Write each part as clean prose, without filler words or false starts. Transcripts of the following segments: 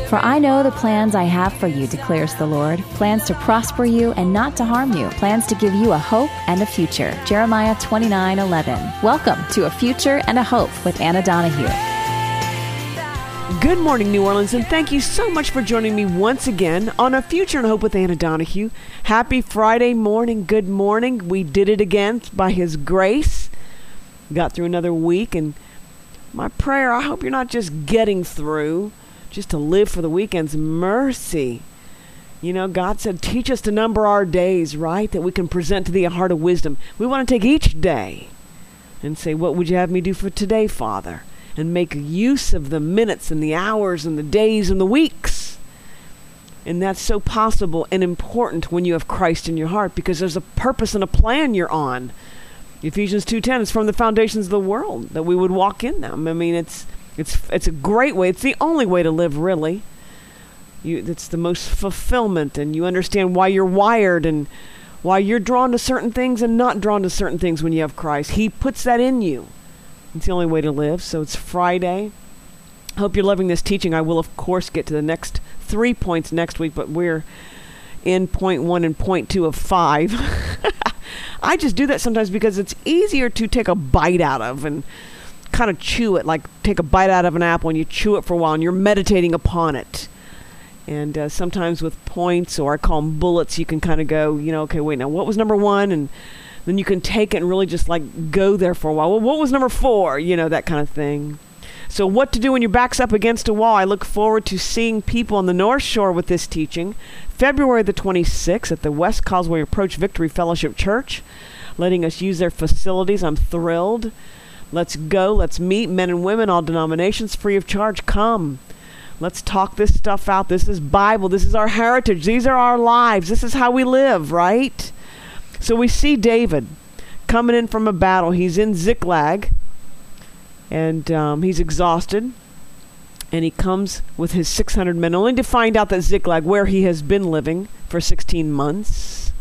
For I know the plans I have for you, declares the Lord, plans to prosper you and not to harm you, plans to give you a hope and a future. Jeremiah 29:11. Welcome to A Future and a Hope with Anna Donahue. Good morning, New Orleans, and thank you so much for joining me once again on A Future and Hope with Anna Donahue. Happy Friday morning. Good morning. We did it again by His grace. Got through another week, and my prayer, I hope you're not just getting through, just to live for the weekend's mercy. You know, God said, teach us to number our days, right? That we can present to Thee a heart of wisdom. We want to take each day and say, what would you have me do for today, Father? And make use of the minutes and the hours and the days and the weeks. And that's so possible and important when you have Christ in your heart, because there's a purpose and a plan you're on. Ephesians 2:10 is from the foundations of the world that we would walk in them. I mean, it's a great way. It's the only way to live, really. It's the most fulfillment, and you understand why you're wired and why you're drawn to certain things and not drawn to certain things when you have Christ. He puts that in you. It's the only way to live. So it's Friday. I hope you're loving this teaching. I will, of course, get to the next 3 points next week, but we're in point 1 and point 2 of 5. I just do that sometimes because it's easier to take a bite out of and kind of chew it, like take a bite out of an apple and you chew it for a while and you're meditating upon it. And sometimes with points, or I call them bullets, you can kind of go, okay, wait, now what was number 1? And then you can take it and really just like go there for a while. Well, what was number 4? That kind of thing. So what to do when your back's up against a wall. I look forward to seeing people on the North Shore with this teaching. February the 26th at the West Causeway Approach Victory Fellowship Church, letting us use their facilities. I'm thrilled. Let's go. Let's meet, men and women, all denominations, free of charge. Come. Let's talk this stuff out. This is Bible. This is our heritage. These are our lives. This is how we live, right? So we see David coming in from a battle. He's in Ziklag, and he's exhausted. And he comes with his 600 men, only to find out that Ziklag, where he has been living for 16 months,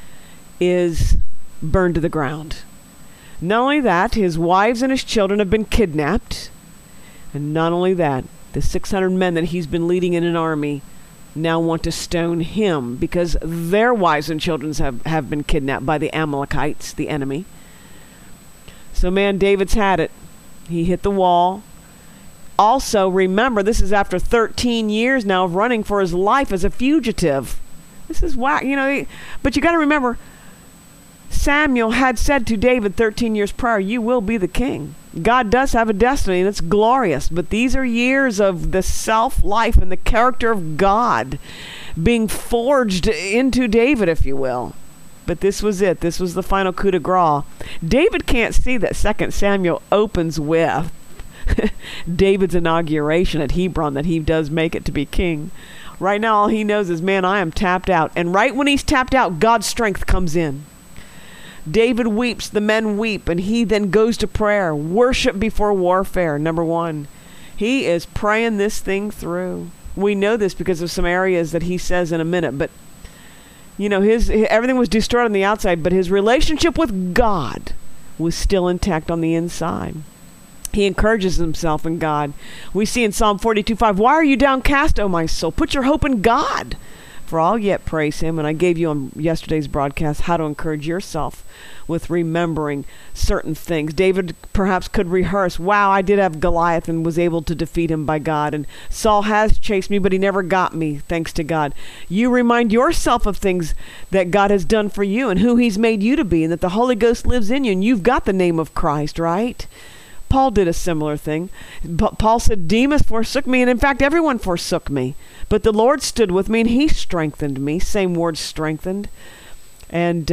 is burned to the ground. Not only that, his wives and his children have been kidnapped. And not only that, the 600 men that he's been leading in an army now want to stone him because their wives and children have been kidnapped by the Amalekites, the enemy. So man, David's had it. He hit the wall. Also, remember, this is after 13 years now of running for his life as a fugitive. This is whack, but you got to remember, Samuel had said to David 13 years prior, you will be the king. God does have a destiny, and it's glorious. But these are years of the self-life and the character of God being forged into David, if you will. But this was it. This was the final coup de grace. David can't see that 2 Samuel opens with David's inauguration at Hebron, that he does make it to be king. Right now, all he knows is, man, I am tapped out. And right when he's tapped out, God's strength comes in. David weeps, the men weep, and he then goes to prayer. Worship before warfare, number 1. He is praying this thing through. We know this because of some areas that he says in a minute, but everything was destroyed on the outside, but his relationship with God was still intact on the inside. He encourages himself in God. We see in Psalm 42:5, why are you downcast, O my soul? Put your hope in God, for I'll yet praise him. And I gave you on yesterday's broadcast how to encourage yourself with remembering certain things. David perhaps could rehearse, wow, I did have Goliath and was able to defeat him by God. And Saul has chased me, but he never got me, thanks to God. You remind yourself of things that God has done for you and who he's made you to be, and that the Holy Ghost lives in you, and you've got the name of Christ, right? Paul did a similar thing. Paul said, Demas forsook me, and in fact, everyone forsook me. But the Lord stood with me, and he strengthened me. Same word, strengthened. And,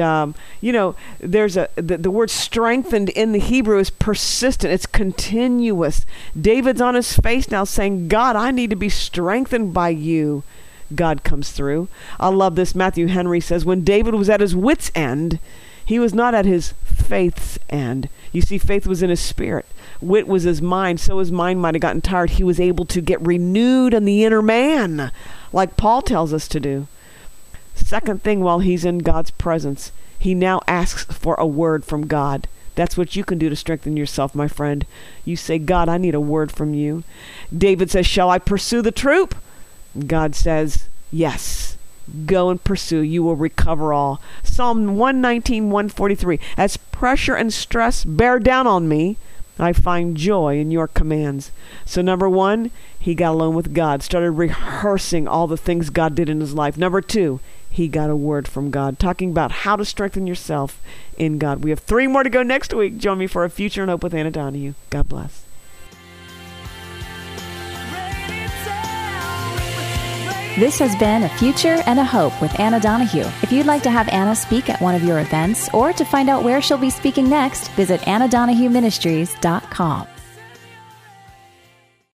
there's the word strengthened in the Hebrew is persistent. It's continuous. David's on his face now saying, God, I need to be strengthened by you. God comes through. I love this. Matthew Henry says, when David was at his wit's end, he was not at his faith's end. You see, faith was in his spirit. Wit was his mind. So his mind might have gotten tired. He was able to get renewed in the inner man, like Paul tells us to do. Second thing, while he's in God's presence, he now asks for a word from God. That's what you can do to strengthen yourself, my friend. You say, God, I need a word from you. David says, shall I pursue the troop? God says, yes, go and pursue. You will recover all. Psalm 119, 143. As pressure and stress bear down on me, I find joy in your commands. So number one, he got alone with God, started rehearsing all the things God did in his life. Number two, he got a word from God, talking about how to strengthen yourself in God. We have 3 more to go next week. Join me for A Future and Hope with Anna Donahue. God bless. This has been A Future and a Hope with Anna Donahue. If you'd like to have Anna speak at one of your events or to find out where she'll be speaking next, visit AnnaDonahueMinistries.com.